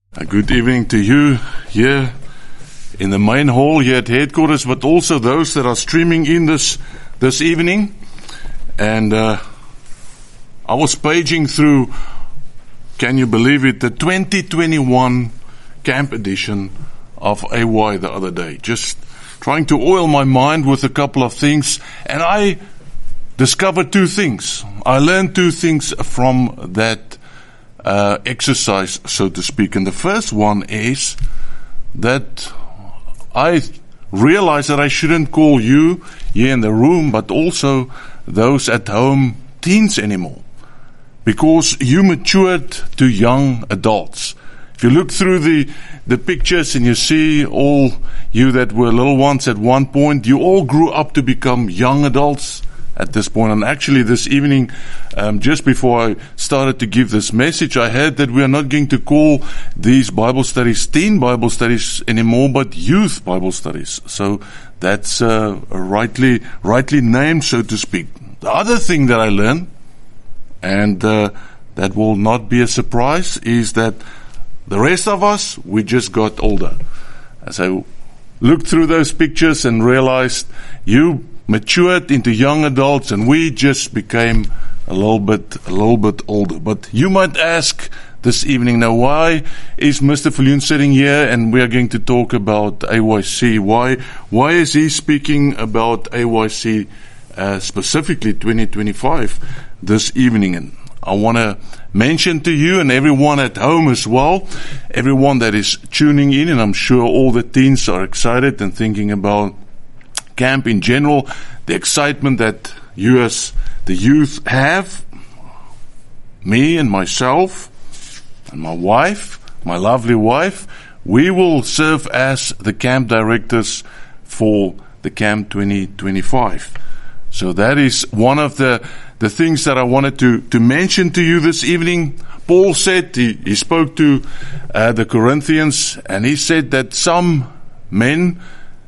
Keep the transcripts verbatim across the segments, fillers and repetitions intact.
A good evening to you here in the main hall here at headquarters, but also those that are streaming in this this evening. And uh, I was paging through, can you believe it, the twenty twenty-one camp edition of A Y the other day. Just trying to oil my mind with a couple of things, and I discovered two things. I learned two things from that Uh, exercise, so to speak. And the first one is that I realized that I shouldn't call you here in the room, but also those at home, teens anymore, because you matured to young adults. If you look through the, the pictures and you see all you that were little ones at one point, you all grew up to become young adults at this point. And actually this evening, um, just before I started to give this message, I heard that we are not going to call these Bible studies teen Bible studies anymore, but youth Bible studies. So that's uh, rightly rightly named, so to speak. The other thing that I learned, and uh, that will not be a surprise, is that the rest of us, we just got older. As I looked through those pictures and realized you matured into young adults, and we just became a little bit, a little bit older. But you might ask this evening, now, why is Mister Viljoen sitting here and we are going to talk about A Y C? Why, why is he speaking about A Y C, uh, specifically twenty twenty-five this evening? And I want to mention to you and everyone at home as well, everyone that is tuning in, and I'm sure all the teens are excited and thinking about camp in general, the excitement that you as the youth have. Me and myself and my wife, my lovely wife, we will serve as the camp directors for the camp twenty twenty-five. So that is one of the, the things that I wanted to, to mention to you this evening. Paul said, he, he spoke to uh, the Corinthians, and he said that some men,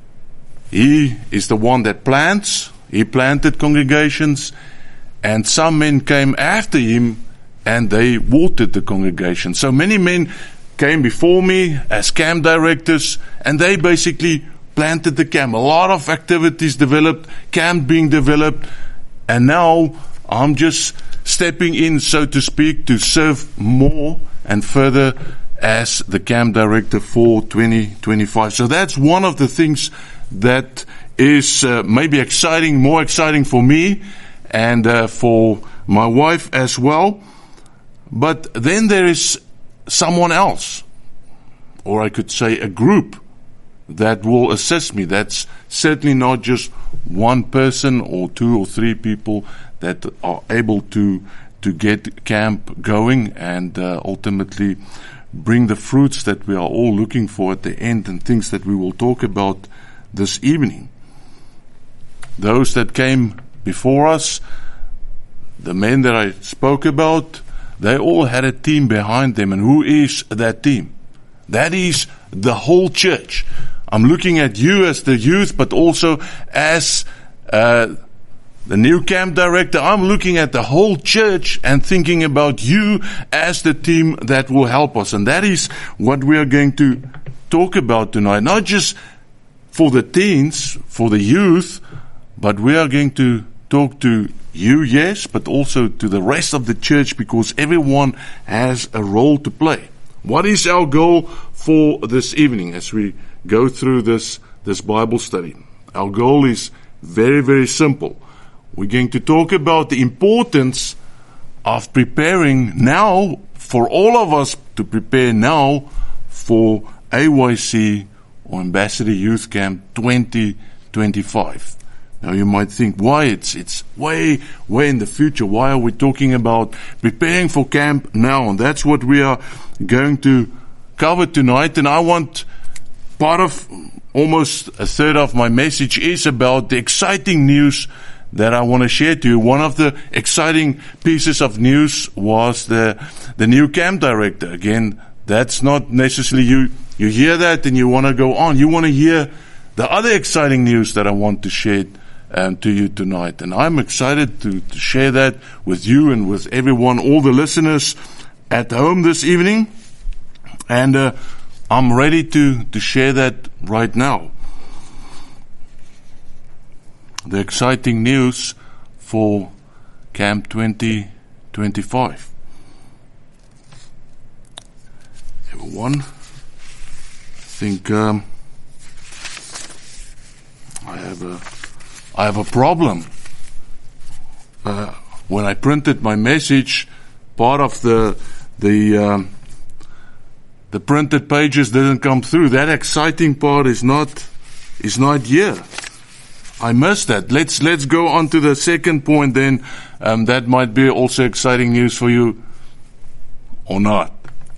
he is the one that plants. He planted congregations, and some men came after him and they watered the congregation. So many men came before me as camp directors, and they basically planted the camp. A lot of activities developed, camp being developed, and now I'm just stepping in, so to speak, to serve more and further as the camp director for twenty twenty-five. So that's one of the things that is uh, maybe exciting, more exciting for me and uh, for my wife as well. But then there is someone else, or I could say a group, that will assist me. That's certainly not just one person or two or three people that are able to to get camp going and uh, ultimately bring the fruits that we are all looking for at the end, and things that we will talk about this evening. Those that came before us, the men that I spoke about, they all had a team behind them. And who is that team? That is the whole church. I'm looking at you as the youth, but also as uh, the new camp director. I'm looking at the whole church and thinking about you as the team that will help us. And that is what we are going to talk about tonight. Not just for the teens, for the youth, but we are going to talk to you, yes, but also to the rest of the church, because everyone has a role to play. What is our goal for this evening as we go through this, this Bible study? Our goal is very, very simple. We're going to talk about the importance of preparing now, for all of us to prepare now for A Y C or Ambassador Youth Camp twenty twenty-five. Now you might think, why? It's it's way, way in the future. Why are we talking about preparing for camp now? And that's what we are going to cover tonight. And I want, part of, almost a third of my message is about the exciting news that I want to share to you. One of the exciting pieces of news was the the new camp director. Again, that's not necessarily you. You hear that and you want to go on. You want to hear the other exciting news that I want to share um, to you tonight. And I'm excited to, to share that with you and with everyone, all the listeners at home this evening. And uh, I'm ready to, to share that right now. The exciting news for Camp twenty twenty-five. Everyone, I think um, I have a I have a problem. Uh, when I printed my message, part of the the um, the printed pages didn't come through. That exciting part is not is not here. I missed that. Let's let's go on to the second point then. Um, that might be also exciting news for you, or not.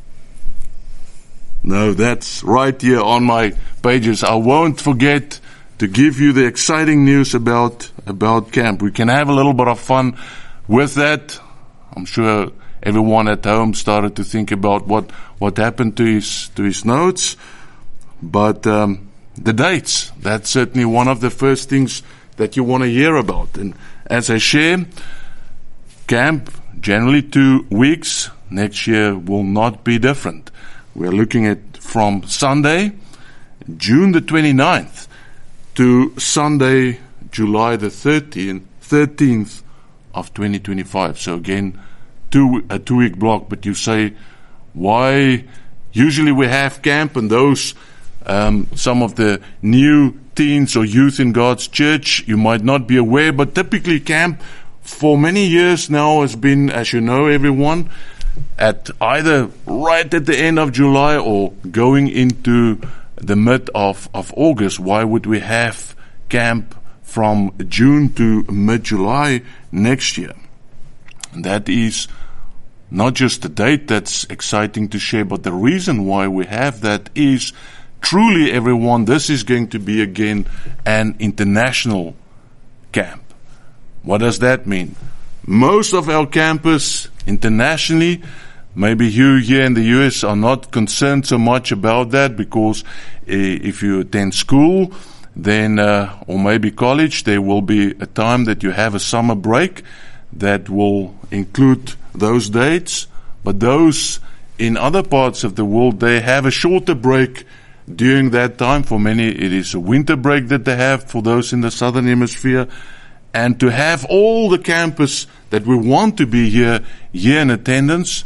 No, that's right here on my pages. I won't forget to give you the exciting news about about camp. We can have a little bit of fun with that. I'm sure everyone at home started to think about what what happened to his to his notes, but um, the dates, that's certainly one of the first things that you want to hear about. And as I share, camp generally two weeks. Next year will not be different. We're looking at from Sunday, June the twenty-ninth, to Sunday, July the thirteenth of twenty twenty-five. So again, two a two-week block. But you say, why? Usually we have camp, and those um, some of the new teens or youth in God's church, you might not be aware, but typically camp for many years now has been, as you know, everyone, at either right at the end of July or going into the mid of, of August. Why would we have camp from June to mid-July next year? And that is not just the date that's exciting to share, but the reason why we have that is truly, everyone, this is going to be again an international camp. What does that mean? Most of our campus internationally, maybe you here in the U S are not concerned so much about that, because uh, if you attend school, then, uh, or maybe college, there will be a time that you have a summer break that will include those dates. But those in other parts of the world, they have a shorter break during that time. For many, it is a winter break that they have, for those in the southern hemisphere. And to have all the campus that we want to be here, here in attendance,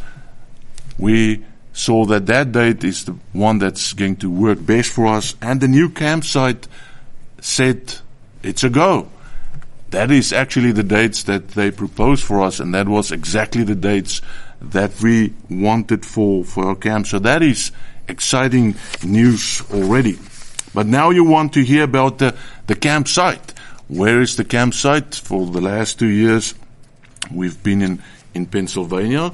we saw that that date is the one that's going to work best for us. And the new campsite said it's a go. That is actually the dates that they proposed for us, and that was exactly the dates that we wanted for, for our camp. So that is exciting news already. But now you want to hear about the, the campsite. Where is the campsite? For the last two years, we've been in, in Pennsylvania.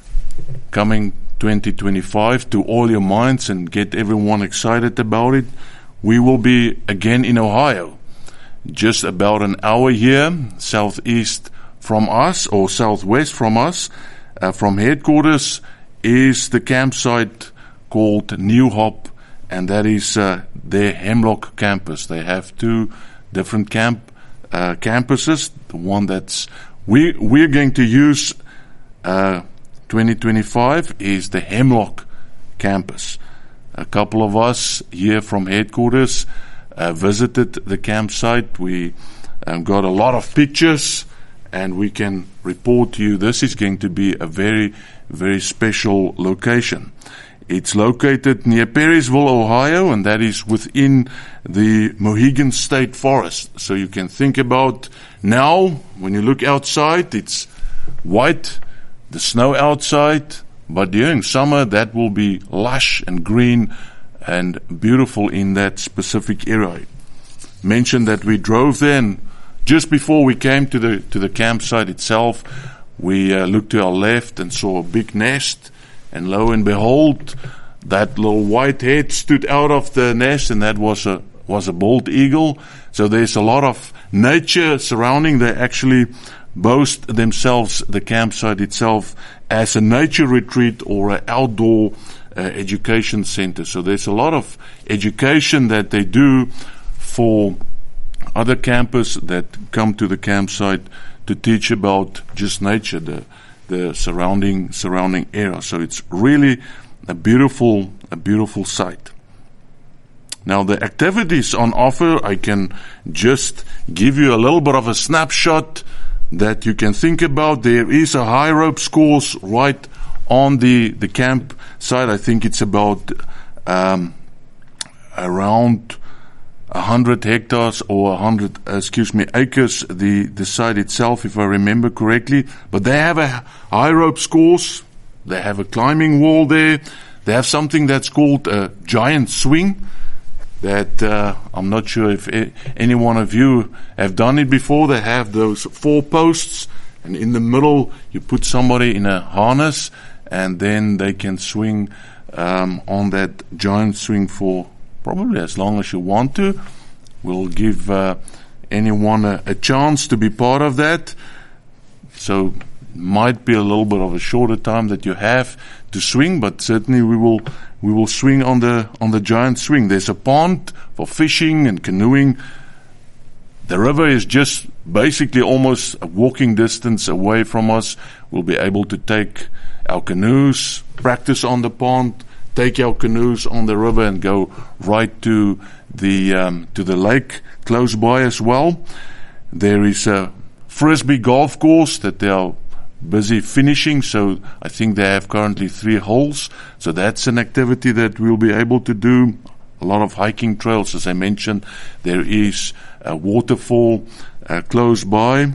Coming twenty twenty-five, to all your minds and get everyone excited about it, we will be again in Ohio. Just about an hour here, southeast from us, or southwest from us, uh, from headquarters, is the campsite called New Hop, and that is uh, their Hemlock campus. They have two different camp uh, campuses. The one that's we we're going to use uh, twenty twenty-five is the Hemlock campus. A couple of us here from headquarters uh, visited the campsite. We um, got a lot of pictures, and we can report to you this is going to be a very, very special location. It's located near Perrysville, Ohio, and that is within the Mohegan State Forest. So you can think about now, when you look outside, it's white, the snow outside, but during summer that will be lush and green and beautiful in that specific area. Mentioned that we drove there, and just before we came to the to the campsite itself, we uh, looked to our left and saw a big nest. And lo and behold, that little white head stood out of the nest, and that was a was a bald eagle. So there's a lot of nature surrounding. They actually boast themselves, the campsite itself, as a nature retreat or an outdoor uh, education center. So there's a lot of education that they do for other campers that come to the campsite to teach about just nature, the the surrounding surrounding area. So it's really a beautiful, a beautiful sight. Now the activities on offer, I can just give you a little bit of a snapshot that you can think about. There is a high ropes course right on the, the camp site. I think it's about um, around a hundred hectares or a hundred, excuse me, acres, the, the site itself, if I remember correctly. But they have a high ropes course. They have a climbing wall there. They have something that's called a giant swing that uh, I'm not sure if any one of you have done it before. They have those four posts, and in the middle you put somebody in a harness, and then they can swing um, on that giant swing for probably as long as you want to. We'll give uh, anyone a, a chance to be part of that. So might be a little bit of a shorter time that you have to swing, but certainly we will we will swing on the on the giant swing. There's a pond for fishing and canoeing. The river is just basically almost a walking distance away from us. We'll be able to take our canoes, practice on the pond, take our canoes on the river, and go right to the um, to the lake close by as well. There is a frisbee golf course that they are busy finishing, so I think they have currently three holes. So that's an activity that we'll be able to do. A lot of hiking trails, as I mentioned. There is a waterfall uh, close by.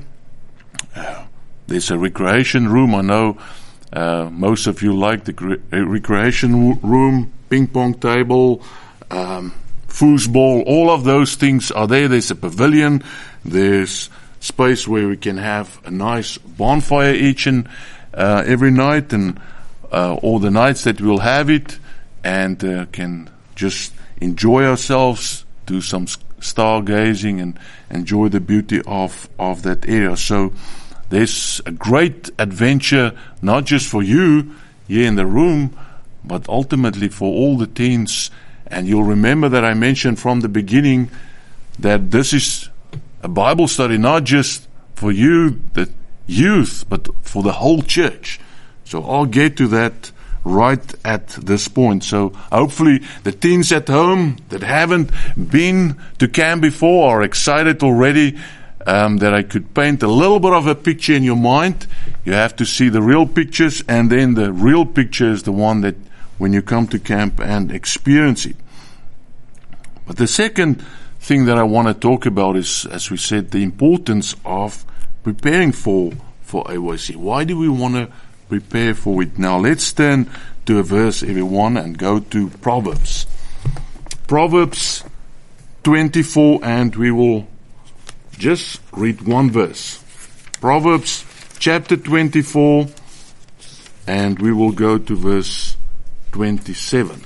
Uh, there's a recreation room. I know uh, most of you like the cre- recreation w- room, ping pong table, um, foosball, all of those things are there. There's a pavilion. There's space where we can have a nice bonfire each and uh, every night, and uh, all the nights that we'll have it, and uh, can just enjoy ourselves, do some stargazing, and enjoy the beauty of of that area. So there's a great adventure, not just for you here in the room, but ultimately for all the teens. And you'll remember that I mentioned from the beginning that this is a Bible study, not just for you, the youth, but for the whole church. So I'll get to that right at this point. So hopefully the teens at home that haven't been to camp before are excited already um, that I could paint a little bit of a picture in your mind. You have to see the real pictures, and then the real picture is the one that when you come to camp and experience it. But the second thing that I want to talk about is, as we said, the importance of preparing for for A Y C. Why do we want to prepare for it? Now let's turn to a verse, everyone, and go to Proverbs. Proverbs twenty-four, and we will just read one verse. Proverbs chapter twenty-four, and we will go to verse twenty-seven.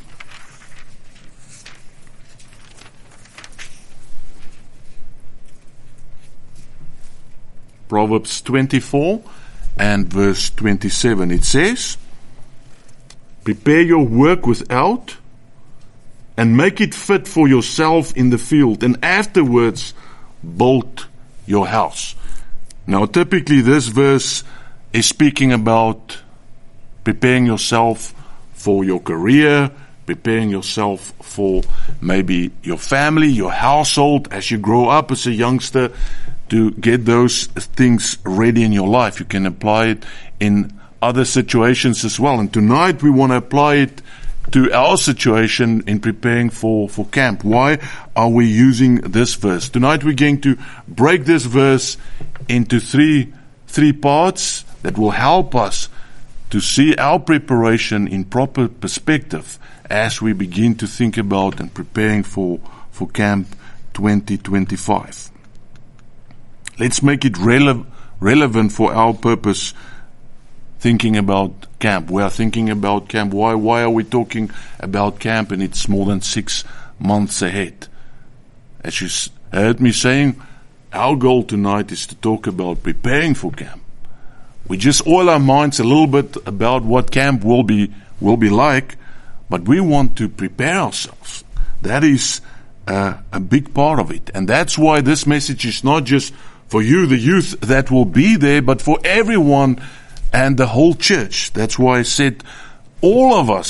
Proverbs twenty-four and verse twenty-seven. It says, "Prepare your work without, and make it fit for yourself in the field, and afterwards build your house." Now, typically this verse is speaking about preparing yourself for your career, preparing yourself for maybe your family, your household, as you grow up as a youngster, to get those things ready in your life. You can apply it in other situations as well. And tonight we want to apply it to our situation in preparing for, for camp. Why are we using this verse? Tonight we're going to break this verse into three, three parts that will help us to see our preparation in proper perspective as we begin to think about and preparing for, for Camp twenty twenty-five. Let's make it rele- relevant for our purpose, thinking about camp. We are thinking about camp. Why, why are we talking about camp, and it's more than six months ahead? As you heard me saying, our goal tonight is to talk about preparing for camp. We just oil our minds a little bit about what camp will be, will be like, but we want to prepare ourselves. That is uh, a big part of it. And that's why this message is not just for you, the youth that will be there, but for everyone and the whole church. That's why I said all of us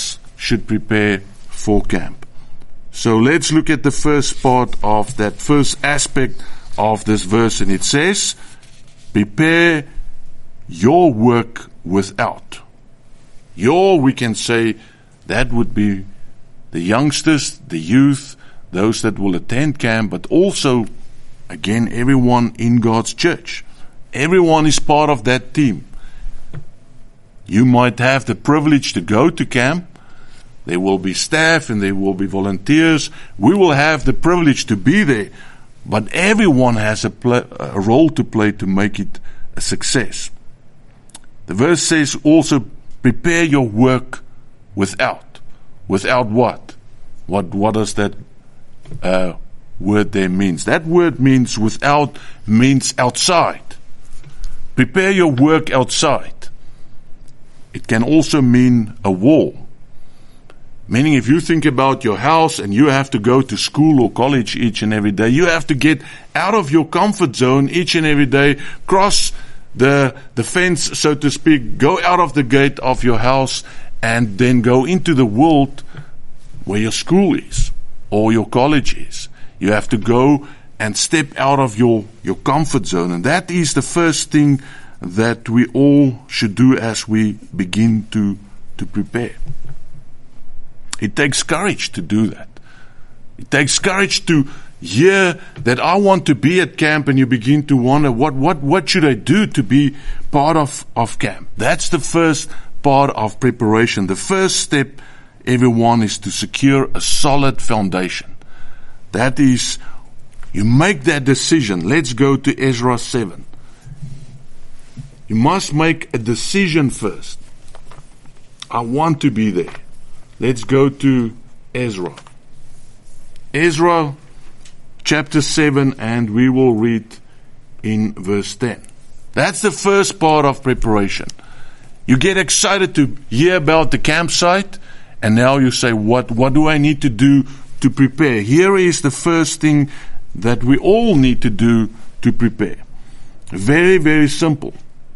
should prepare for camp. So let's look at the first part of that first aspect of this verse, and it says, prepare your work without. Your, we can say, that would be the youngsters, the youth, those that will attend camp, but also, again, everyone in God's church. Everyone is part of that team. You might have the privilege to go to camp. There will be staff and there will be volunteers. We will have the privilege to be there, but everyone has a, play, a role to play to make it a success. The verse says also, prepare your work without. Without what? What, what does that uh, word there means? That word means without, means outside. Prepare your work outside. It can also mean a wall. Meaning if you think about your house and you have to go to school or college each and every day, you have to get out of your comfort zone each and every day, cross the, the fence, so to speak, go out of the gate of your house and then go into the world where your school is or your college is. You have to go and step out of your, your comfort zone. And that is the first thing that we all should do as we begin to, to prepare. It takes courage to do that. It takes courage to hear that I want to be at camp, and you begin to wonder, what, what, what should I do to be part of, of camp? That's the first part of preparation. The first step, everyone, is to secure a solid foundation. That is, you make that decision. Let's go to Ezra seven. You must make a decision first. I want to be there. Let's go to Ezra. Ezra chapter seven, and we will read in verse ten. That's the first part of preparation. You get excited to hear about the campsite, and now you say, what, what do I need to do to prepare? Here is the first thing that we all need to do to prepare. Very, very simple.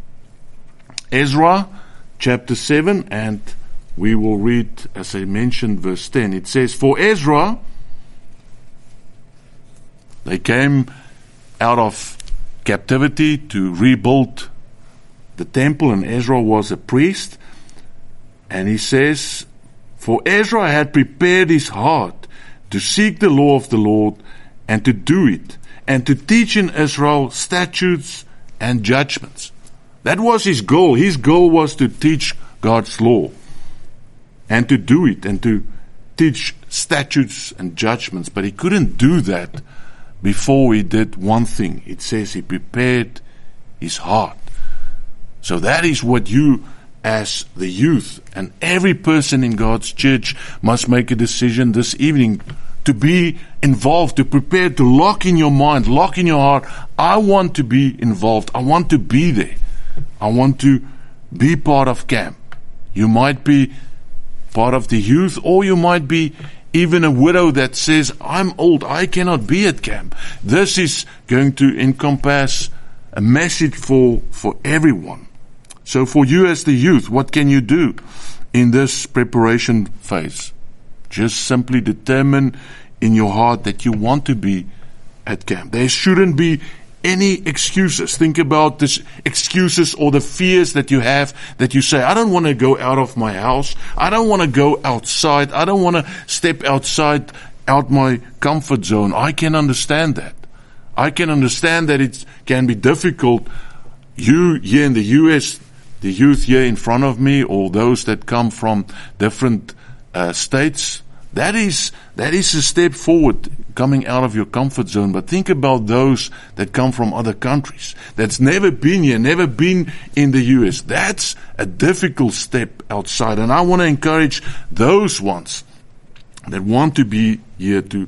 Ezra chapter seven, and we will read, as I mentioned, verse ten. It says, for Ezra, they came out of captivity to rebuild the temple, and Ezra was a priest. And he says, for Ezra had prepared his heart to seek the law of the Lord and to do it, and to teach in Israel statutes and judgments. That was his goal. His goal was to teach God's law and to do it and to teach statutes and judgments. But he couldn't do that before he did one thing. It says he prepared his heart. So that is what you, as the youth, and every person in God's church, must make a decision this evening to be involved, to prepare, to lock in your mind, lock in your heart. I want to be involved. I want to be there. I want to be part of camp. You might be part of the youth, or you might be even a widow that says, I'm old, I cannot be at camp. This is going to encompass a message for, for everyone. So for you as the youth, what can you do in this preparation phase? Just simply determine in your heart that you want to be at camp. There shouldn't be any excuses. Think about this excuses or the fears that you have, that you say, I don't want to go out of my house. I don't want to go outside. I don't want to step outside, out my comfort zone. I can understand that. I can understand that it can be difficult. You here in the U S, the youth here in front of me, or those that come from different uh, states, that is, that is a step forward, coming out of your comfort zone. But think about those that come from other countries, that's never been here, never been in the U S. That's a difficult step outside. And I want to encourage those ones that want to be here to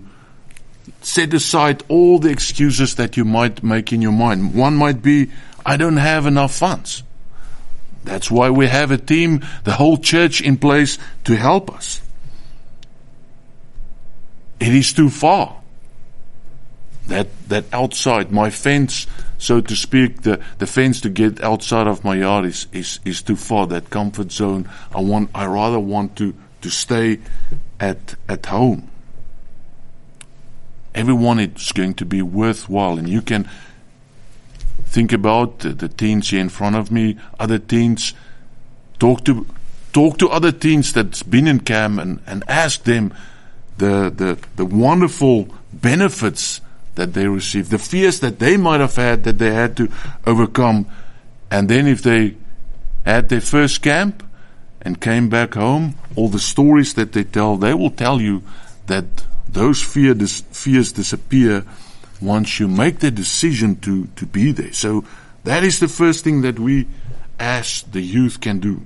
set aside all the excuses that you might make in your mind. One might be, I don't have enough funds. That's why we have a team, the whole church in place to help us. It is too far. That that outside, my fence, so to speak, the, the fence to get outside of my yard is, is, is too far. That comfort zone, I want I rather want to, to stay at, at home. Everyone is going to be worthwhile, and you can think about the, the teens here in front of me, other teens. Talk to talk to other teens that's been in camp and, and ask them the, the the wonderful benefits that they receive, the fears that they might have had that they had to overcome. And then if they had their first camp and came back home, all the stories that they tell, they will tell you that those fear dis- fears disappear once you make the decision to, to be there. So that is the first thing that we as the youth can do.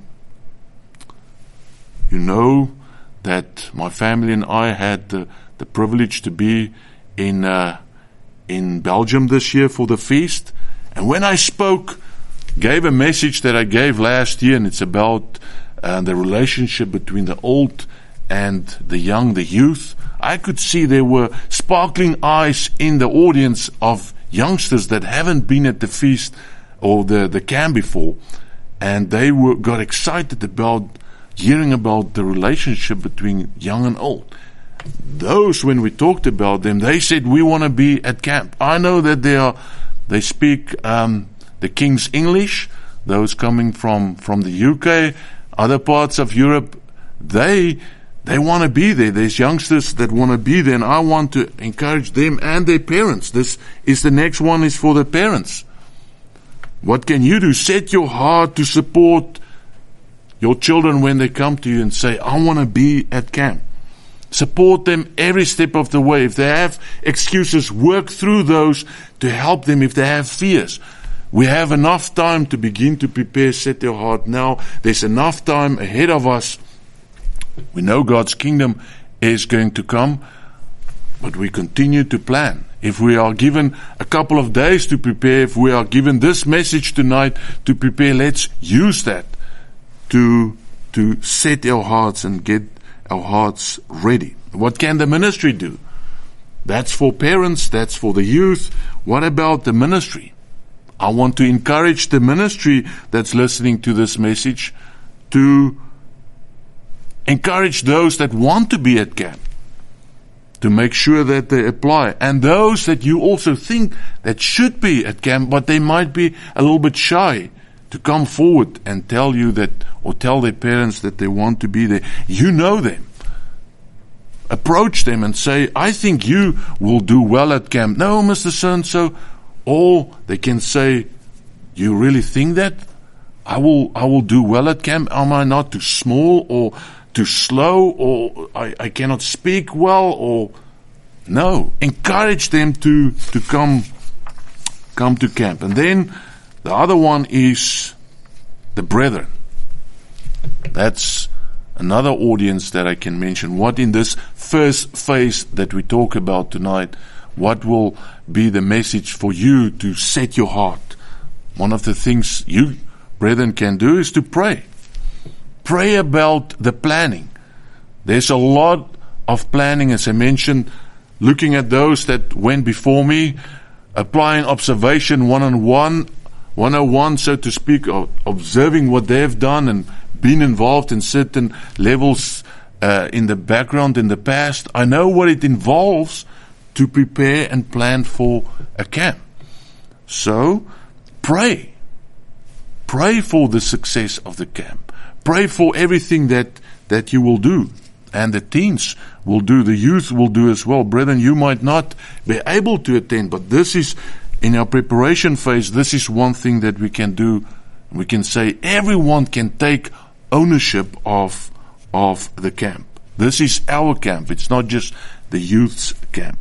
You know that my family and I had the, the privilege to be in uh, in Belgium this year for the feast. And when I spoke, gave a message that I gave last year, and it's about uh, the relationship between the old and the young, the youth, I could see there were sparkling eyes in the audience of youngsters that haven't been at the feast or the, the camp before. And they were got excited about hearing about the relationship between young and old. Those, when we talked about them, they said, we want to be at camp. I know that they are, they speak um, the King's English, those coming from, from the U K, other parts of Europe, they they want to be there. There's youngsters that want to be there, and I want to encourage them and their parents. This is the next one is for the parents. What can you do? Set your heart to support your children when they come to you and say, I want to be at camp. Support them every step of the way. If they have excuses, work through those to help them. If they have fears, we have enough time to begin to prepare. Set your heart now. There's enough time ahead of us. We know God's kingdom is going to come, but we continue to plan. If we are given a couple of days to prepare, if we are given this message tonight to prepare, let's use that to to set our hearts and get our hearts ready. What can the ministry do? That's for parents, that's for the youth. What about the ministry? I want to encourage the ministry that's listening to this message to encourage those that want to be at camp, to make sure that they apply. And those that you also think that should be at camp, but they might be a little bit shy, to come forward and tell you that, or tell their parents that they want to be there. You know them. Approach them and say, I think you will do well at camp. No, Mister So-and-so. Or they can say, you really think that? I will, I will do well at camp. Am I not too small or too slow, or I, I cannot speak well, or no. Encourage them to, to come, come to camp. And then the other one is the brethren. That's another audience that I can mention. What in this first phase that we talk about tonight, what will be the message for you to set your heart? One of the things you, brethren, can do is to pray. Pray about the planning. There's a lot of planning, as I mentioned, looking at those that went before me, applying observation one-on-one, one oh one, so to speak, of observing what they've done and been involved in certain levels uh, in the background in the past. I know what it involves to prepare and plan for a camp. So, pray. Pray for the success of the camp. Pray for everything that, that you will do. And the teens will do, the youth will do as well. Brethren, you might not be able to attend, but this is, in our preparation phase, this is one thing that we can do. We can say everyone can take ownership of, of the camp. This is our camp. It's not just the youth's camp.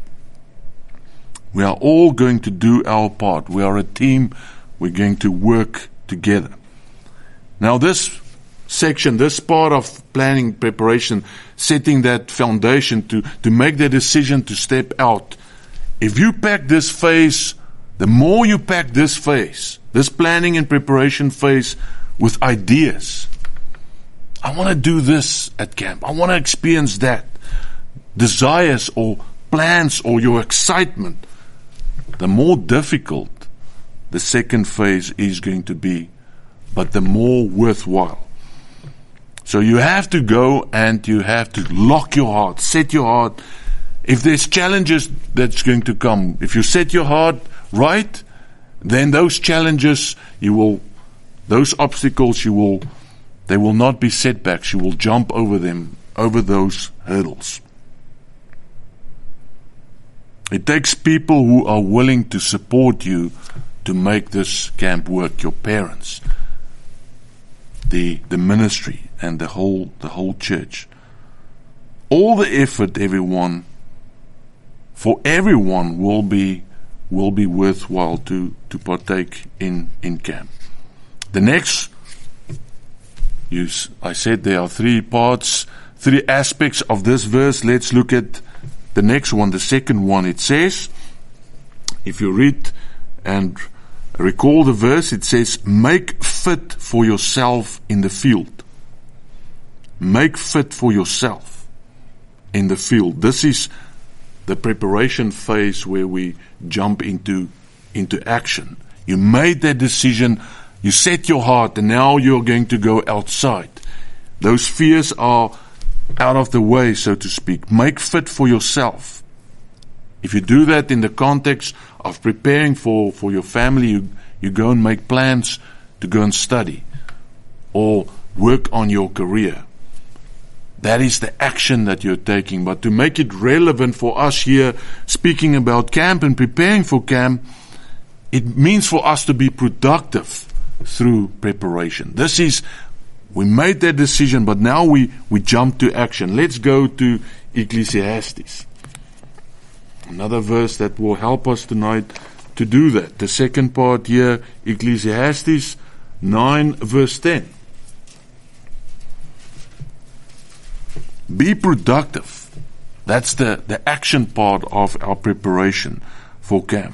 We are all going to do our part. We are a team. We're going to work together. Now this section, this part of planning, preparation, setting that foundation to, to make the decision to step out. If you pack this phase, the more you pack this phase, this planning and preparation phase with ideas. I want to do this at camp. I want to experience that. Desires or plans or your excitement. The more difficult the second phase is going to be, but the more worthwhile. So you have to go and you have to lock your heart, set your heart. If there's challenges that's going to come, if you set your heart right, then those challenges, you will, those obstacles, you will, they will not be setbacks. You will jump over them, over those hurdles. It takes people who are willing to support you to make this camp work. Your parents, the the ministry, and the whole the whole church. All the effort, everyone, for everyone will be will be worthwhile to to partake in in camp. The next, you, I said there are three parts, three aspects of this verse. Let's look at the next one, the second one. It says, if you read and recall the verse, it says, make fit for yourself in the field. Make fit for yourself in the field. This is the preparation phase where we jump into, into action. You made that decision, you set your heart, and now you're going to go outside. Those fears are out of the way, so to speak. Make fit for yourself. If you do that in the context of preparing for, for your family, you, you go and make plans to go and study or work on your career. That is the action that you're taking. But to make it relevant for us here, speaking about camp and preparing for camp, it means for us to be productive through preparation. This is, we made that decision, but now we, we jump to action. Let's go to Ecclesiastes. Another verse that will help us tonight to do that. The second part here, Ecclesiastes nine verse ten. Be productive. That's the, the action part of our preparation for camp.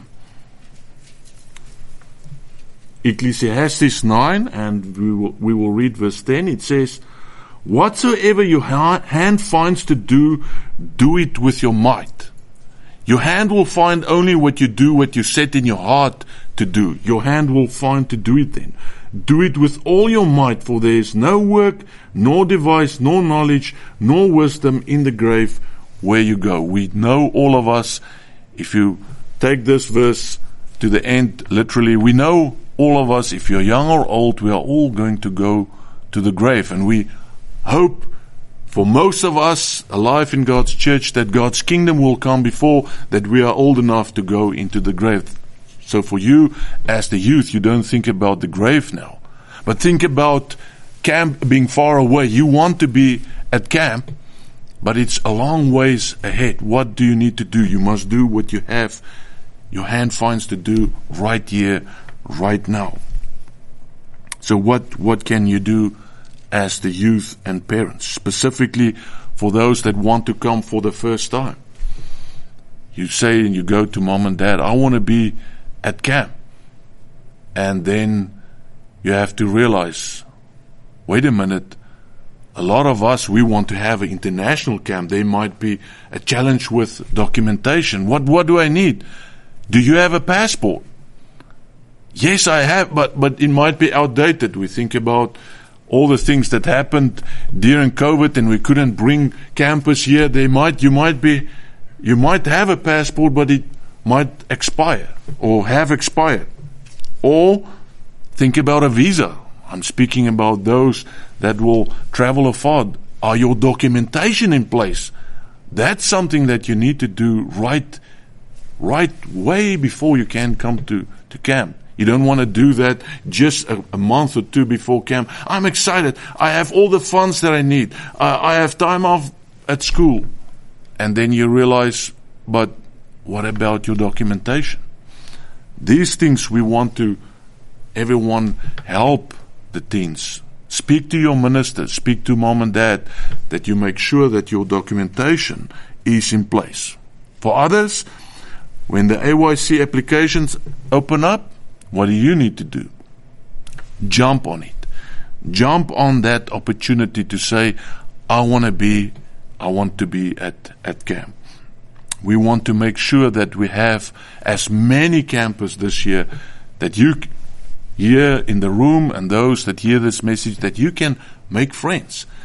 Ecclesiastes nine, and we will, we will read verse ten. It says, whatsoever your hand finds to do, do it with your might. Your hand will find only what you do, what you set in your heart to do. Your hand will find to do it then. Do it with all your might, for there is no work, nor device, nor knowledge, nor wisdom in the grave where you go. We know, all of us, if you take this verse to the end, literally, we know, all of us, if you're young or old, we are all going to go to the grave. And we hope, for most of us alive in God's church, that God's kingdom will come before that we are old enough to go into the grave. So for you, as the youth, you don't think about the grave now, but think about camp being far away. You want to be at camp, but it's a long ways ahead. What do you need to do? You must do what you have, your hand finds to do right here, right now. So what, what can you do as the youth and parents, specifically for those that want to come for the first time? You say, and you go to mom and dad, I want to be at camp. And then you have to realize, wait a minute, a lot of us, we want to have an international camp. There might be a challenge with documentation. What, what do I need? Do you have a passport? Yes, I have, but, but it might be outdated. We think about all the things that happened during COVID and we couldn't bring campus here. They might, you might be, you might have a passport, but it might expire or have expired. Or think about a visa. I'm speaking about those that will travel afar. Are your documentation in place? That's something that you need to do right, right way before you can come to, to camp. You don't want to do that just a, a month or two before camp. I'm excited. I have all the funds that I need. Uh, I have time off at school. And then you realize, but what about your documentation? These things we want to, everyone, help the teens. Speak to your minister, speak to mom and dad, that you make sure that your documentation is in place. For others, when the A Y C applications open up, what do you need to do? Jump on it. Jump on that opportunity to say, I want to be, I want to be at, at camp. We want to make sure that we have as many campers this year that you here in the room and those that hear this message, that you can make friends.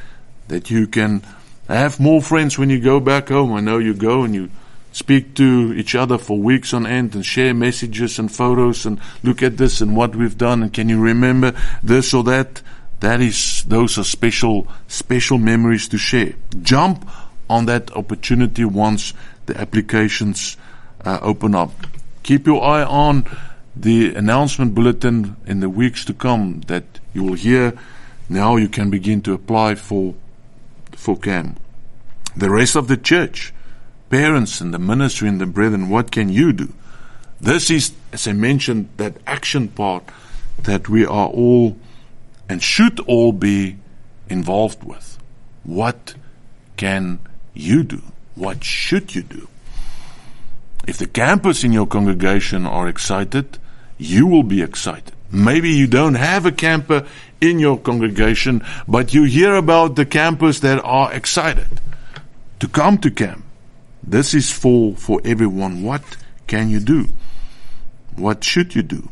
that you can have more friends when you go back home. I know you go and you speak to each other for weeks on end and share messages and photos and look at this and what we've done and can you remember this or that. That is, those are special, special memories to share. Jump on that opportunity once the applications uh, open up. Keep your eye on the announcement bulletin in the weeks to come that you will hear. Now you can begin to apply for, for camp. The rest of the church, parents and the ministry and the brethren, what can you do? This is, as I mentioned, that action part that we are all and should all be involved with. What can you do? What should you do? If the campers in your congregation are excited, you will be excited. Maybe you don't have a camper in your congregation, but you hear about the campers that are excited to come to camp. This is for, for everyone. What can you do? What should you do?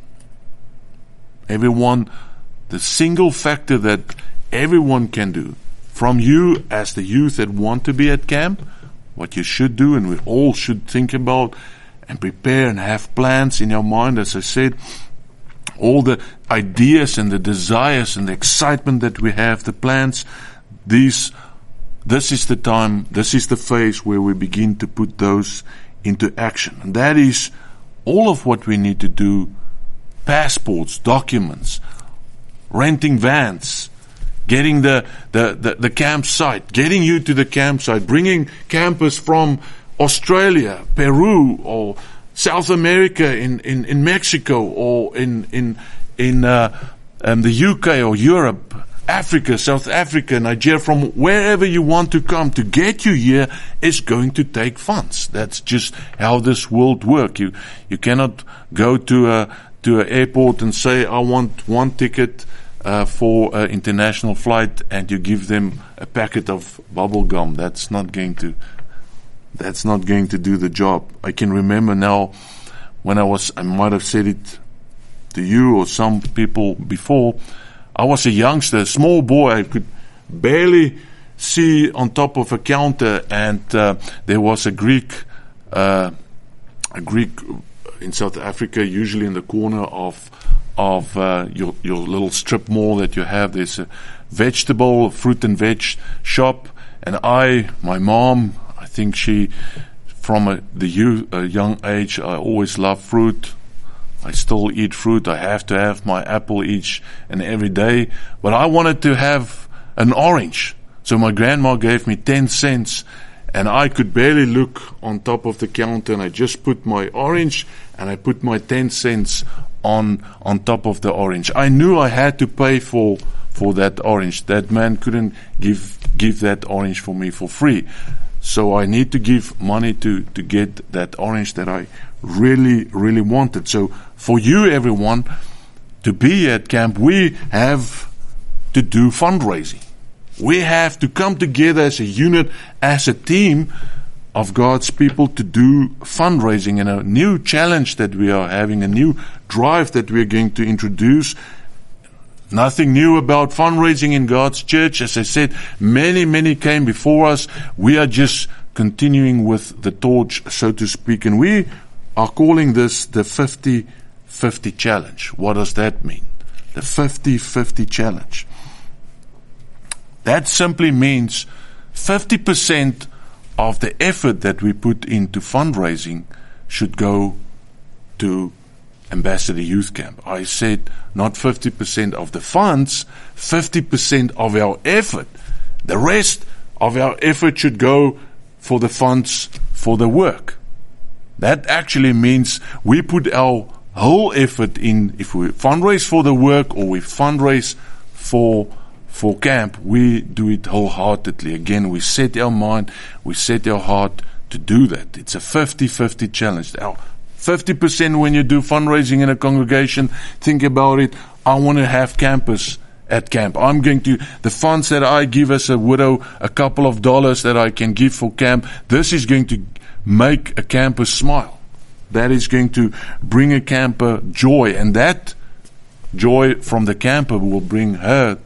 Everyone, the single factor that everyone can do, from you as the youth that want to be at camp, what you should do, and we all should think about and prepare and have plans in your mind, as I said, all the ideas and the desires and the excitement that we have, the plans, these, this is the time, this is the phase where we begin to put those into action. And that is all of what we need to do: passports, documents, renting vans, getting the, the, the, the campsite, getting you to the campsite, bringing campers from Australia, Peru, or South America, in, in, in Mexico, or in, in, in uh, um, the U K or Europe, Africa, South Africa, Nigeria, from wherever you want to come. To get you here is going to take funds. That's just how this world works. You, you cannot go to a, to an airport and say, I want one ticket Uh, for an international flight, and you give them a packet of bubble gum. That's not going to, that's not going to do the job. I can remember now when I was, I might have said it to you or some people before, I was a youngster, a small boy. I could barely see on top of a counter, and uh, there was a Greek, uh, a Greek in South Africa, usually in the corner of of uh, your your little strip mall that you have. There's a vegetable, fruit and veg shop, and I, my mom, I think she, from a, the youth, a young age, I always loved fruit. I still eat fruit. I have to have my apple each and every day, but I wanted to have an orange. So my grandma gave me ten cents, and I could barely look on top of the counter, and I just put my orange and I put my ten cents on on top of the orange. I knew I had to pay for for that orange. That man couldn't give give that orange for me for free. So I need to give money to to get that orange that I really really wanted. So for you, everyone, to be at camp, we have to do fundraising. We have to come together as a unit, as a team of God's people, to do fundraising. And a new challenge that we are having, a new drive that we are going to introduce. Nothing new about fundraising in God's church. As I said, many, many came before us. We are just continuing with the torch, so to speak. And we are calling this the fifty fifty challenge. What does that mean? The fifty fifty challenge. That simply means fifty percent of the effort that we put into fundraising should go to Ambassador Youth Camp. I said not fifty percent of the funds, fifty percent of our effort. The rest of our effort should go for the funds for the work. That actually means we put our whole effort in. If we fundraise for the work or we fundraise for For camp, we do it wholeheartedly. Again, we set our mind, we set our heart to do that. It's a fifty fifty challenge. Now, fifty percent when you do fundraising in a congregation, think about it. I want to have campers at camp. I'm going to, the funds that I give as a widow, a couple of dollars that I can give for camp, this is going to make a camper smile. That is going to bring a camper joy. And that joy from the camper will bring her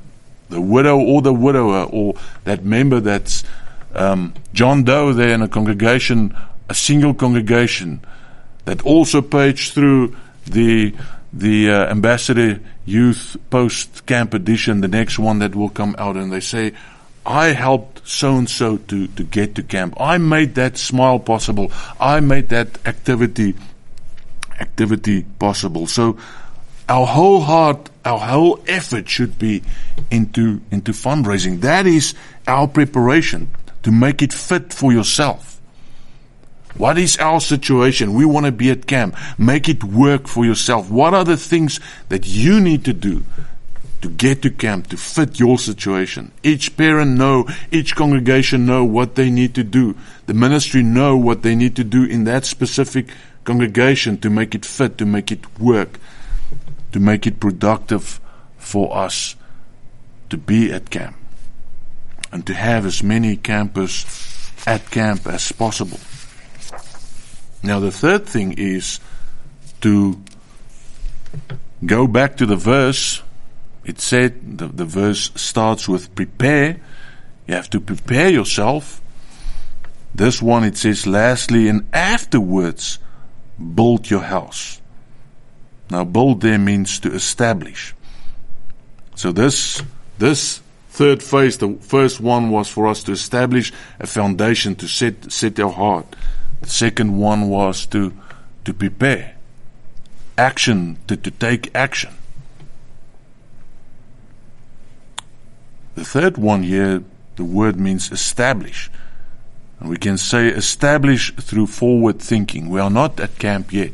the widow or the widower, or that member that's um, John Doe there in a congregation, a single congregation, that also paged through the the uh, Ambassador Youth Post Camp Edition, the next one that will come out, and they say, I helped so-and-so to, to get to camp. I made that smile possible. I made that activity activity possible. So our whole heart, our whole effort should be into into fundraising. That is our preparation, to make it fit for yourself. What is our situation? We want to be at camp. Make it work for yourself. What are the things that you need to do to get to camp, to fit your situation? Each parent know, each congregation know what they need to do. The ministry know what they need to do in that specific congregation to make it fit, to make it work, to make it productive for us to be at camp and to have as many campers at camp as possible. Now, the third thing is to go back to the verse. It said, the, the verse starts with prepare. You have to prepare yourself. This one, it says, lastly, and afterwards, build your house. Now, build there means to establish. So this, this third phase, the first one was for us to establish a foundation, to set, set our heart. The second one was to, to prepare. Action, to, to take action. The third one here, the word means establish. And we can say establish through forward thinking. We are not at camp yet.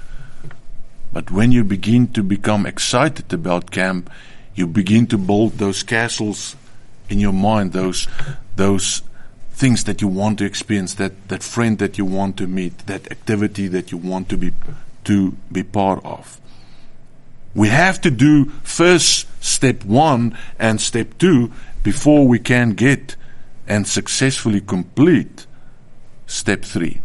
But when you begin to become excited about camp, you begin to build those castles in your mind, those, those things that you want to experience, that, that friend that you want to meet, that activity that you want to be, to be part of. We have to do first step one and step two before we can get and successfully complete step three.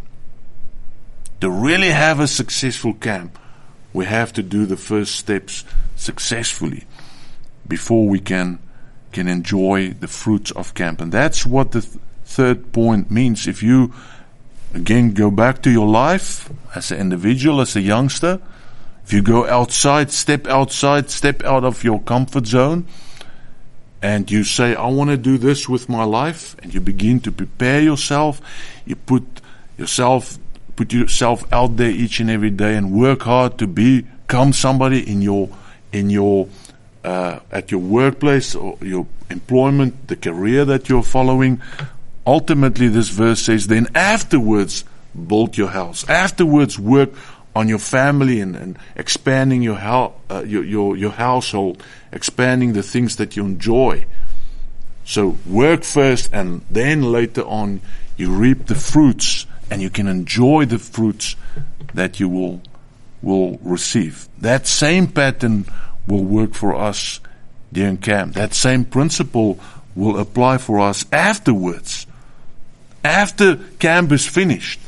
To really have a successful camp, we have to do the first steps successfully before we can can enjoy the fruits of camp. And that's what the th- third point means. If you, again, go back to your life as an individual, as a youngster, if you go outside, step outside, step out of your comfort zone, and you say, I want to do this with my life, and you begin to prepare yourself, you put yourself, put yourself out there each and every day and work hard to become somebody in your, in your, uh, at your workplace or your employment, the career that you're following. Ultimately, this verse says, then afterwards, build your house. Afterwards, work on your family and, and expanding your, ho- uh, your, your, your household, expanding the things that you enjoy. So work first, and then later on, you reap the fruits, and you can enjoy the fruits that you will, will receive. That same pattern will work for us during camp. That same principle will apply for us afterwards. After camp is finished,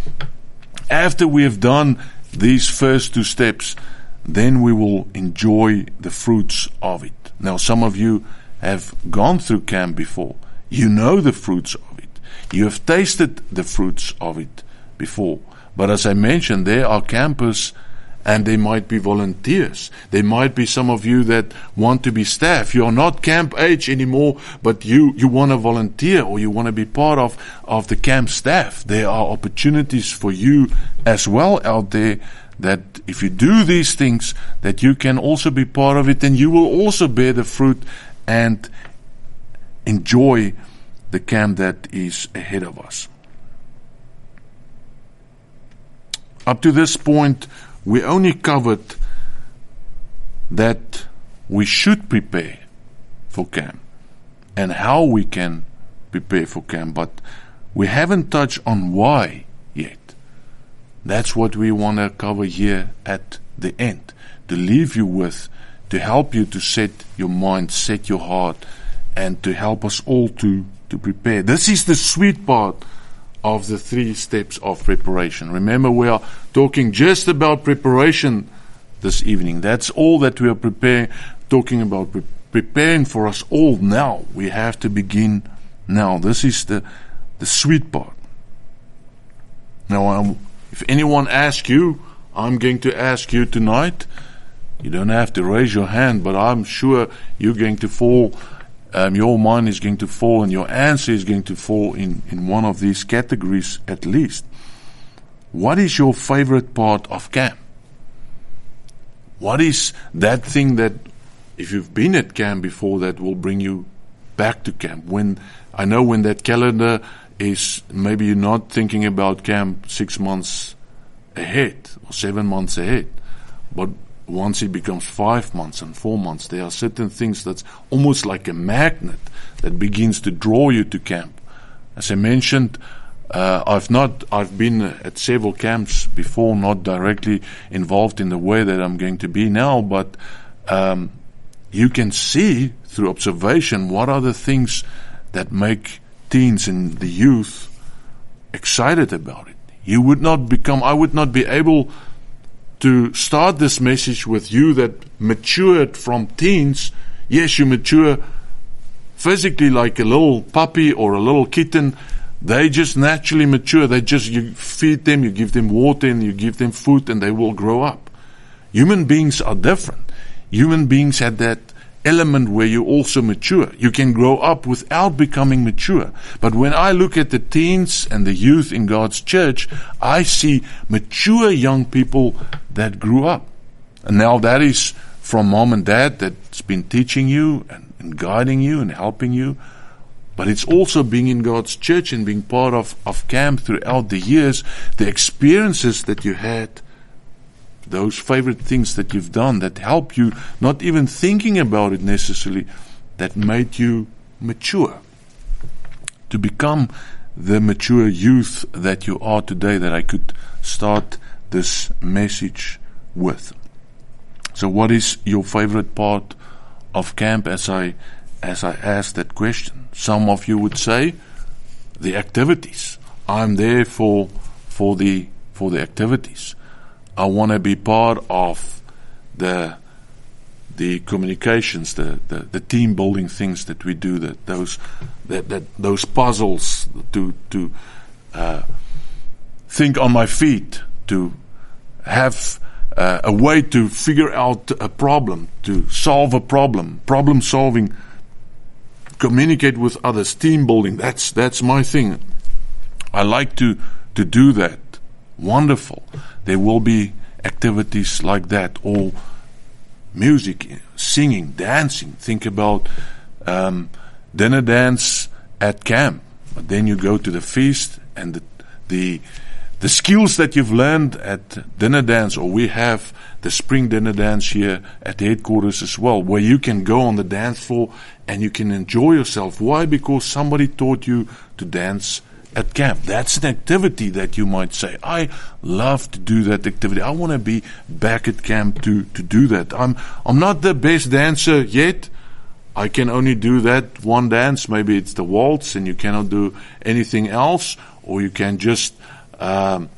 after we have done these first two steps, then we will enjoy the fruits of it. Now, some of you have gone through camp before. You know the fruits of it. You have tasted the fruits of it before. But as I mentioned, there are campers, and there might be volunteers. There might be some of you that want to be staff. You are not camp age anymore, but you, you want to volunteer, or you want to be part of, of the camp staff. There are opportunities for you as well out there, that if you do these things, that you can also be part of it, and you will also bear the fruit and enjoy the camp that is ahead of us. Up to this point, we only covered that we should prepare for camp and how we can prepare for camp, but we haven't touched on why yet. That's what we want to cover here at the end, to leave you with, to help you to set your mind, set your heart, and to help us all to, to prepare. This is the sweet part of the three steps of preparation. Remember, we are talking just about preparation this evening. That's all that we are preparing, talking about pre- preparing for us all now. We have to begin now. This is the, the sweet part. Now, um, if anyone asks you, I'm going to ask you tonight. You don't have to raise your hand, but I'm sure you're going to fall, um, your mind is going to fall, and your answer is going to fall in, in one of these categories at least. What is your favorite part of camp? What is that thing that, if you've been at camp before, that will bring you back to camp? When I know when that calendar is, maybe you're not thinking about camp six months ahead or seven months ahead, but once it becomes five months and four months, there are certain things that's almost like a magnet that begins to draw you to camp. As I mentioned, uh, I've not, I've been at several camps before, not directly involved in the way that I'm going to be now, but um, you can see through observation what are the things that make teens and the youth excited about it. You would not become, I would not be able to start this message with you that matured from teens. Yes, you mature physically like a little puppy or a little kitten. They just naturally mature. They just, you feed them, you give them water, and you give them food, and they will grow up. Human beings are different. Human beings have that element where you also mature. You can grow up without becoming mature. But when I look at the teens and the youth in God's church, I see mature young people that grew up. And now that is from mom and dad that's been teaching you and, and guiding you and helping you. But it's also being in God's church and being part of, of camp throughout the years, the experiences that you had, those favorite things that you've done that help you, not even thinking about it necessarily, that made you mature. To become the mature youth that you are today, that I could start this message with. So what is your favorite part of camp, as I as I ask that question? Some of you would say the activities. I'm there for for the for the activities. I want to be part of the the communications, the, the, the team building things that we do, that those that, that those puzzles, to to uh, think on my feet, to have uh, a way to figure out a problem, to solve a problem, problem solving, communicate with others, team building. That's that's my thing. I like to to do that. Wonderful. There will be activities like that, or music, singing, dancing. Think about um, dinner dance at camp. But then you go to the feast, and the, the the skills that you've learned at dinner dance, or we have the spring dinner dance here at the headquarters as well, where you can go on the dance floor and you can enjoy yourself. Why? Because somebody taught you to dance at camp. That's an activity that you might say, I love to do that activity. I want to be back at camp to, to do that. I'm, I'm not the best dancer yet. I can only do that one dance. Maybe it's the waltz, and you cannot do anything else. Or you can just um,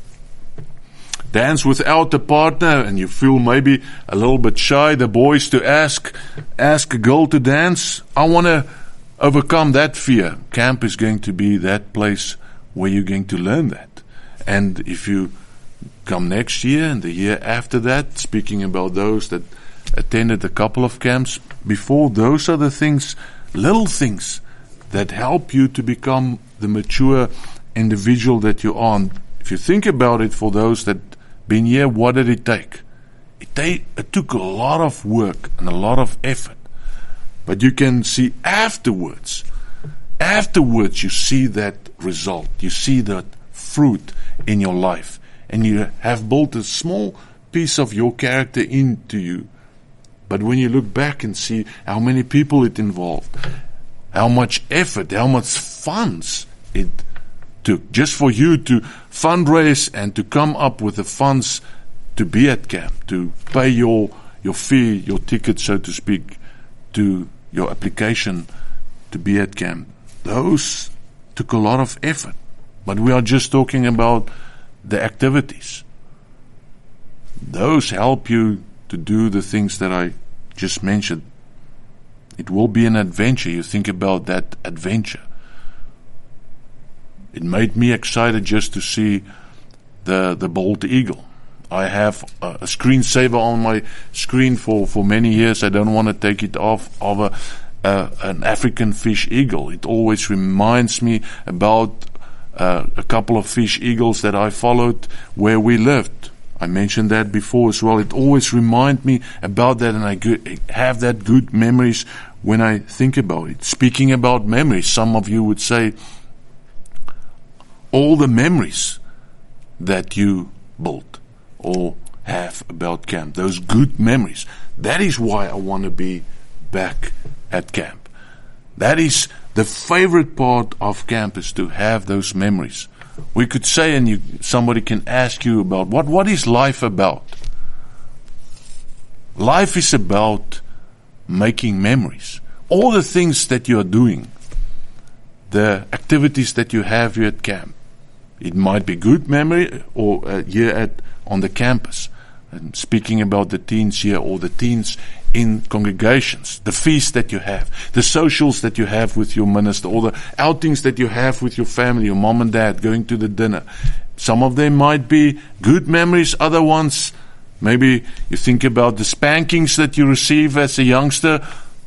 dance without a partner, and you feel maybe a little bit shy, the boys, to ask, ask a girl to dance. I want to overcome that fear. Camp is going to be that place where you're going to learn that. And if you come next year and the year after that, speaking about those that attended a couple of camps before, those are the things, little things, that help you to become the mature individual that you are. And if you think about it, for those that been here, what did it take? It, take, it took a lot of work and a lot of effort. But you can see afterwards, afterwards you see that result. You see that fruit in your life. And you have built a small piece of your character into you. But when you look back and see how many people it involved, how much effort, how much funds it took just for you to fundraise and to come up with the funds to be at camp, to pay your, your fee, your ticket, so to speak, to your application to be at camp. Those took a lot of effort. But we are just talking about the activities. Those help you to do the things that I just mentioned. it will be an adventure. You think about that adventure. It made me excited just to see the the bald eagle. I have a, a screensaver on my screen for, for many years. I don't want to take it off of a, uh, an African fish eagle. It always reminds me about uh, a couple of fish eagles that I followed where we lived. I mentioned that before as well. It always reminds me about that, and I go, have that good memories when I think about it. Speaking about memories, some of you would say, all the memories that you built or have about camp, those good memories. That is why I want to be back at camp. That is the favorite part of camp, is to have those memories. We could say, and you, somebody can ask you about, what, what is life about? Life is about making memories. All the things that you are doing, the activities that you have here at camp, it might be good memory or uh, here at on the campus. And speaking about the teens here, or the teens in congregations, the feast that you have, the socials that you have with your minister, or the outings that you have with your family, your mom and dad, going to the dinner. Some of them might be good memories, other ones, maybe you think about the spankings that you receive as a youngster.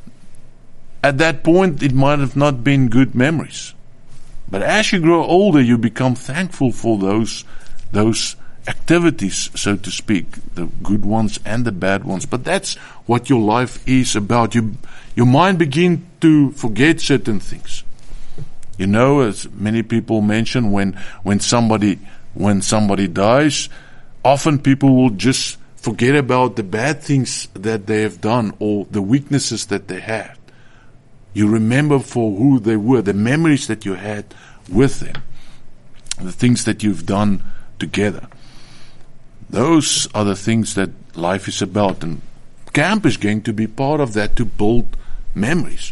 At that point, it might have not been good memories. But as you grow older, you become thankful for those those activities, so to speak, the good ones and the bad ones. But that's what your life is about. You, your mind begins to forget certain things. You know, as many people mention, when when somebody when somebody dies, often people will just forget about the bad things that they have done or the weaknesses that they had. You remember for who they were, the memories that you had with them, the things that you've done together. Those are the things that life is about, and camp is going to be part of that, to build memories.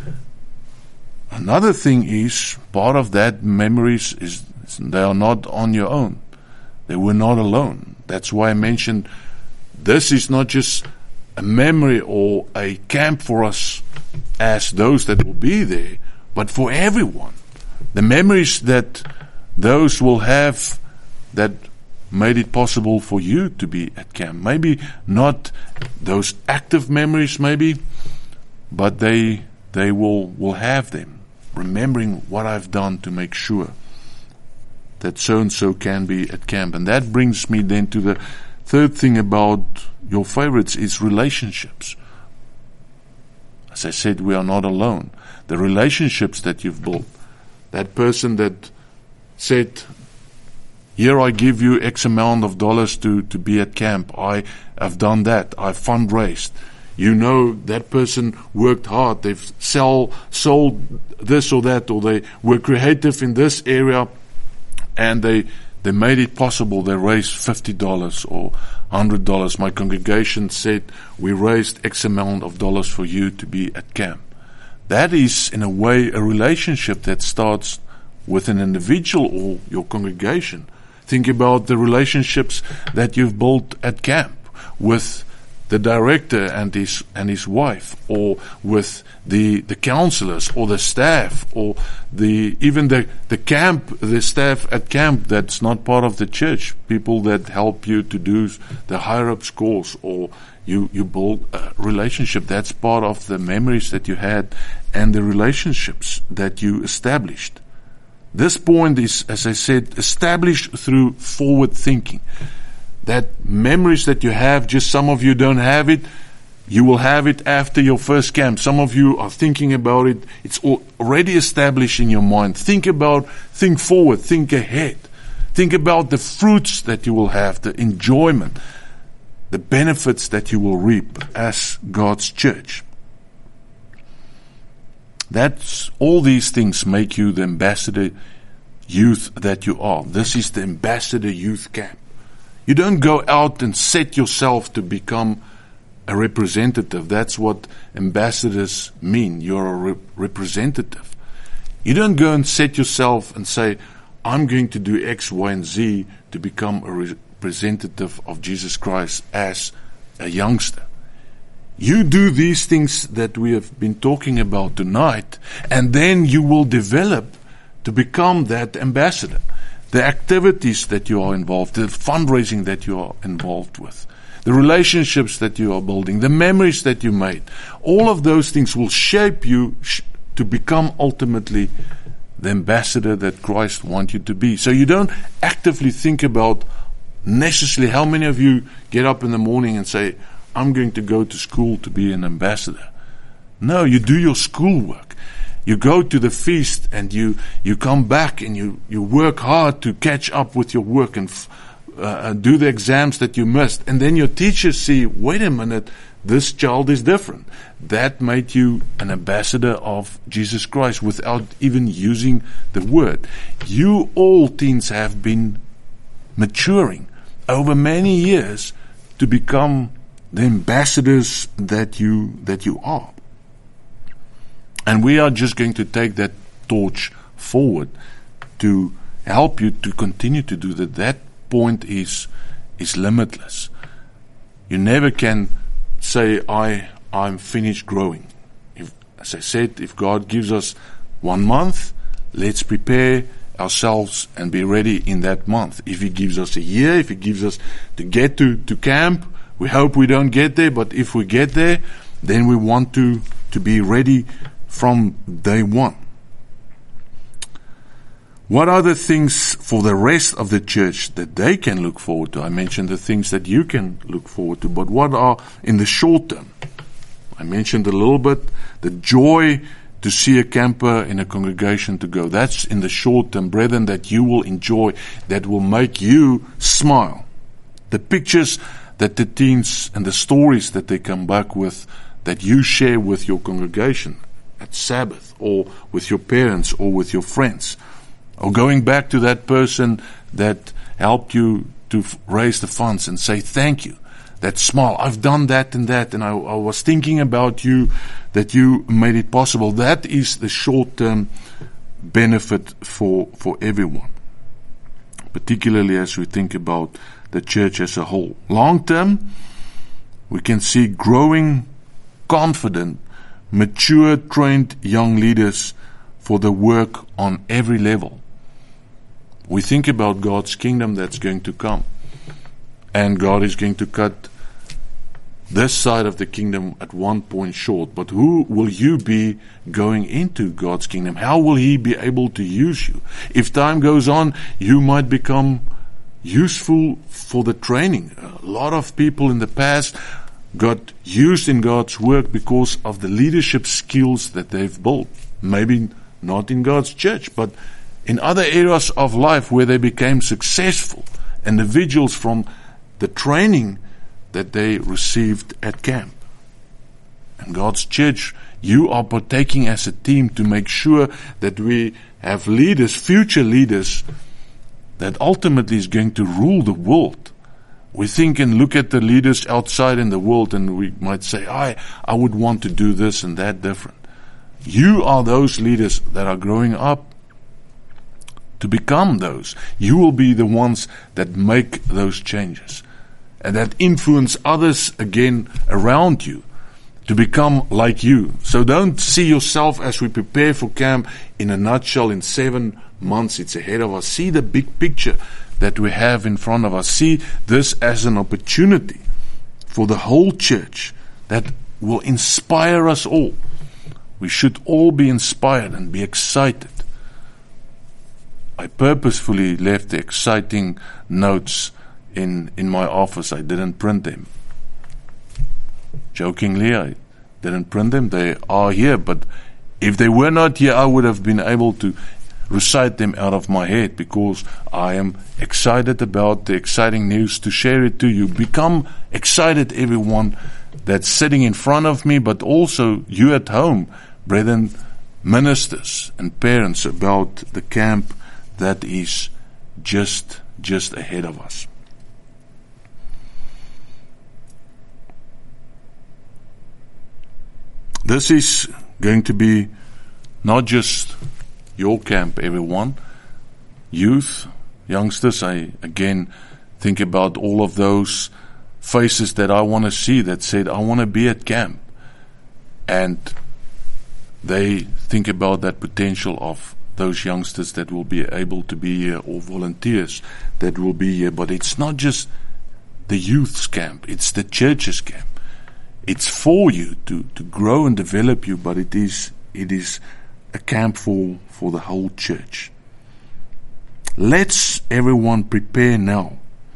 Another thing is, part of that memories is they are not on your own. They were not alone. That's why I mentioned this is not just a memory or a camp for us as those that will be there, but for everyone. The memories that those will have that made it possible for you to be at camp. Maybe not those active memories, maybe, but they they will, will have them, remembering what I've done to make sure that so-and-so can be at camp. And that brings me then to the third thing about your favorites, is relationships. As I said, we are not alone. The relationships that you've built, that person that said, here I give you X amount of dollars to, to be at camp. I have done that. I've fundraised. You know, that person worked hard. They've sell, sold this or that, or they were creative in this area, and they they made it possible. They raised fifty dollars or one hundred dollars. My congregation said, we raised X amount of dollars for you to be at camp. That is, in a way, a relationship that starts with an individual or your congregation. Think about the relationships that you've built at camp with the director and his and his wife, or with the the counselors or the staff, or the even the the camp the staff at camp that's not part of the church, people that help you to do the higher up course, or you you build a relationship. That's part of the memories that you had and the relationships that you established. This point is, as I said, established through forward thinking. That memories that you have, just some of you don't have it, you will have it after your first camp. Some of you are thinking about it. It's already established in your mind. Think about, think forward, think ahead. Think about the fruits that you will have, the enjoyment, the benefits that you will reap as God's church. That's, all these things make you the ambassador youth that you are. This is the ambassador youth camp. You don't go out and set yourself to become a representative. That's what ambassadors mean. You're a re- representative. You don't go and set yourself and say, I'm going to do X, Y, and Z to become a re- representative of Jesus Christ as a youngster. You do these things that we have been talking about tonight, and then you will develop to become that ambassador. The activities that you are involved, the fundraising that you are involved with, the relationships that you are building, the memories that you made, all of those things will shape you sh- to become ultimately the ambassador that Christ wants you to be. So you don't actively think about necessarily how many of you get up in the morning and say, I'm going to go to school to be an ambassador. No, you do your schoolwork. You go to the feast and you, you come back and you, you work hard to catch up with your work and f- uh, do the exams that you missed. And then your teachers see, wait a minute, this child is different. That made you an ambassador of Jesus Christ without even using the word. You all teens have been maturing over many years to become the ambassadors that you that you are. And we are just going to take that torch forward to help you to continue to do that. That point is is limitless. You never can say, I, I'm finished growing. If, as I said, if God gives us one month, let's prepare ourselves and be ready in that month. If He gives us a year, if He gives us to get to, to camp, we hope we don't get there, but if we get there, then we want to, to be ready from day one. What are the things for the rest of the church that they can look forward to? I mentioned the things that you can look forward to, but what are in the short term? I mentioned a little bit the joy to see a camper in a congregation to go. That's in the short term, brethren, that you will enjoy, that will make you smile. The pictures that the teens and the stories that they come back with, that you share with your congregation at Sabbath, or with your parents, or with your friends, or going back to that person that helped you to f- raise the funds and say thank you. That smile, I've done that and that, and I, I was thinking about you, that you made it possible. That is the short-term benefit for, for everyone, particularly as we think about the church as a whole. Long-term, we can see growing, confident, mature, trained young leaders for the work on every level. We think about God's kingdom that's going to come, and God is going to cut this side of the kingdom at one point short. But who will you be going into God's kingdom? How will He be able to use you? If time goes on, you might become useful for the training. A lot of people in the past got used in God's work because of the leadership skills that they've built. Maybe not in God's church, but in other areas of life where they became successful individuals from the training that they received at camp. And God's church, you are partaking as a team to make sure that we have leaders, future leaders, that ultimately is going to rule the world. We think and look at the leaders outside in the world, and we might say, I, I would want to do this and that different. You are those leaders that are growing up to become those. You will be the ones that make those changes and that influence others again around you to become like you. So don't see yourself, as we prepare for camp, in a nutshell, in seven months it's ahead of us. See the big picture that we have in front of us. See this as an opportunity for the whole church that will inspire us all. We should all be inspired and be excited. I purposefully left the exciting notes in, in my office. I didn't print them. Jokingly, I didn't print them. They are here, but if they were not here, I would have been able to recite them out of my head, because I am excited about the exciting news to share it to you. Become excited, everyone that's sitting in front of me, but also you at home, brethren, ministers and parents, about the camp that is just, just ahead of us. This is going to be not just your camp, everyone. Youth, youngsters, I again think about all of those faces that I want to see that said, I want to be at camp. And they think about that potential of those youngsters that will be able to be here, or volunteers that will be here. But it's not just the youth's camp, it's the church's camp. It's for you to, to grow and develop you, but it is it is a camp for, for the whole church. Let's everyone prepare now.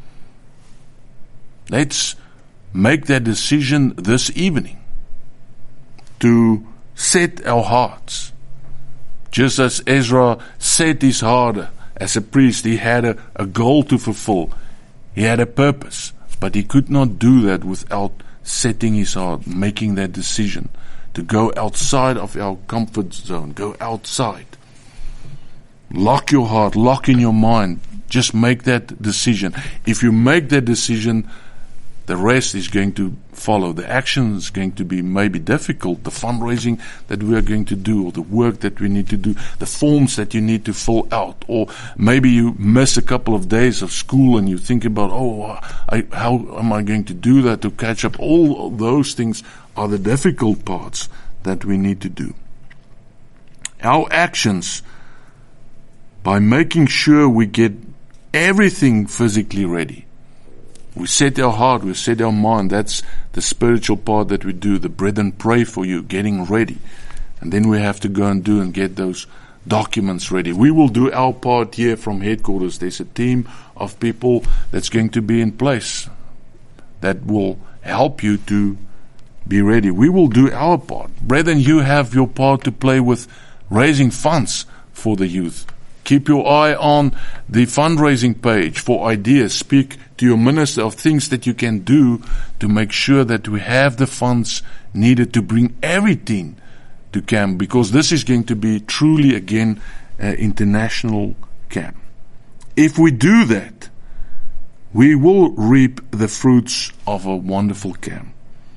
Let's make that decision this evening to set our hearts. Just as Ezra set his heart as a priest, he had a, a goal to fulfill. He had a purpose, but he could not do that without setting his heart, making that decision to go outside of our comfort zone, go outside. Lock your heart, lock in your mind. Just make that decision. If you make that decision, the rest is going to follow. The action is going to be maybe difficult. The fundraising that we are going to do, or the work that we need to do, the forms that you need to fill out, or maybe you miss a couple of days of school and you think about, oh, I, how am I going to do that to catch up? All of those things are the difficult parts that we need to do. Our actions, by making sure we get everything physically ready. We set our heart, we set our mind. That's the spiritual part that we do. The brethren pray for you, getting ready. And then we have to go and do and get those documents ready. We will do our part here from headquarters. There's a team of people that's going to be in place that will help you to be ready. We will do our part. Brethren, you have your part to play with raising funds for the youth. Keep your eye on the fundraising page for ideas. Speak to your minister of things that you can do to make sure that we have the funds needed to bring everything to camp, because this is going to be truly, again, an international camp. If we do that, we will reap the fruits of a wonderful camp.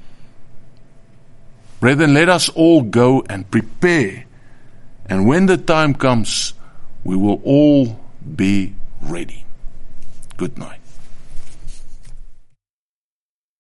Brethren, let us all go and prepare. And when the time comes, we will all be ready. Good night.